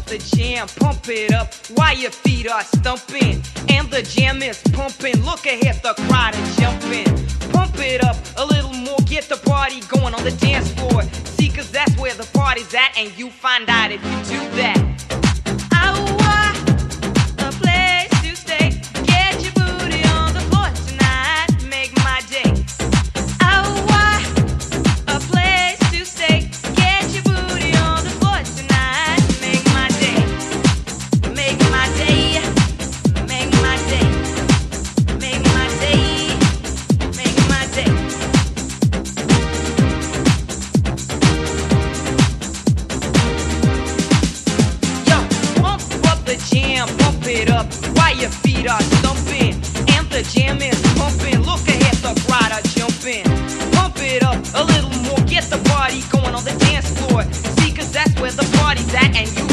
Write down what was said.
the jam, pump it up while your feet are stumping. And the jam is pumping, look ahead, the crowd is jumping. Pump it up a little more, get the party going on the dance floor. See, cause that's where the party's at, and you find out if you do that. A place to stay, get your booty on the floor tonight, make my day. A place to stay, get your booty on the floor tonight, make my day. Make my day, make my day, make my day, make my day. Yo, pump up the jam, pump it up while your feet are stumping. And the jam is pumping, look ahead, the crowd are jumping. Pump it up a little more, get the party going on the dance floor. See, cause that's where the party's at, and you